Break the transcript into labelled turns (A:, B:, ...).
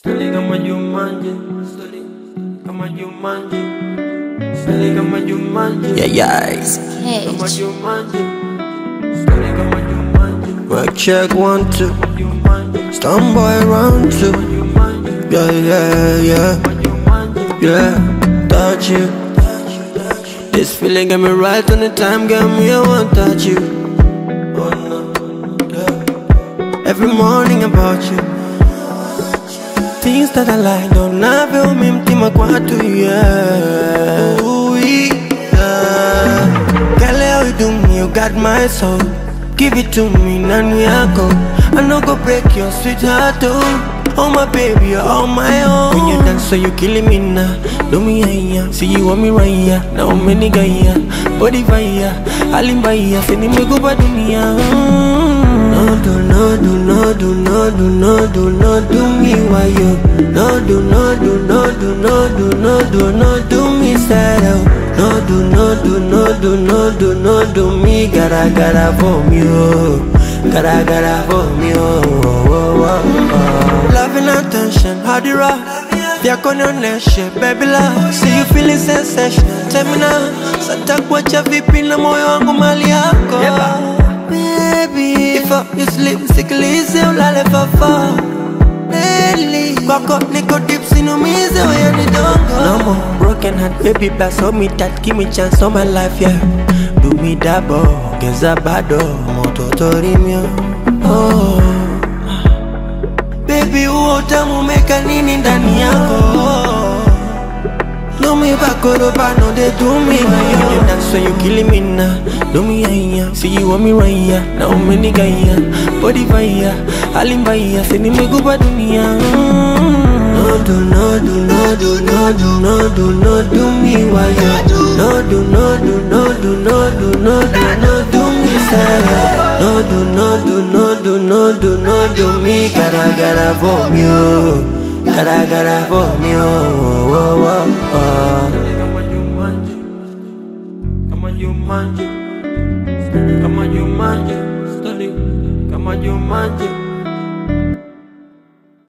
A: Stali kama Jumanji, stali kama Jumanji, stali kama Jumanji.
B: Yes.
A: Kama Jumanji, stali kama Jumanji.
B: Work check 1, 2.
A: Jumanji,
B: Stomboy round 2.
A: Jumanji,
B: Yeah. Touch you. This feeling got me right on the time, got me, I want to touch you. Oh no. Yeah. Every morning about you. Things that I like don't have you, me mtima kwa tu, yeah. Ooh, yeah. Girl, how you do me, you got my soul. Give it to me, nani yako. I no go break your sweetheart, oh my baby, you're all my own. When you dance, so you killing me now. Do me higher, see you want me right here. Now many guys, body fire, alimbaya, send me go ba dunia. No do me why you. No do me sad. No do me gotta for me, gotta for me, Love and attention, how the rock. You're connection, baby love. See you feeling sensation. Tell me now, sata kuacha vipi na moyo wangu mali yako. Baby, if you sleep, sikilize ulale fafa. Lately, kwako niko deep, sinumize wewe ni dongo. No more broken heart, baby, bless hold me tight, give me chance on my life, yeah. Do me double, geza bado, mototori mio. Oh, baby, utamu umeka nini ndani yako? Do me bakoro no they do me. You dance when you killing me now. Do me higher, see you want me right here. Now many guys, body fire, alimbaya, send me go ba dunia. No do me why you. No do me sad. No do me gotta for me. Gotta for me,
A: Kama Jumanji, kama Jumanji, stali kama Jumanji.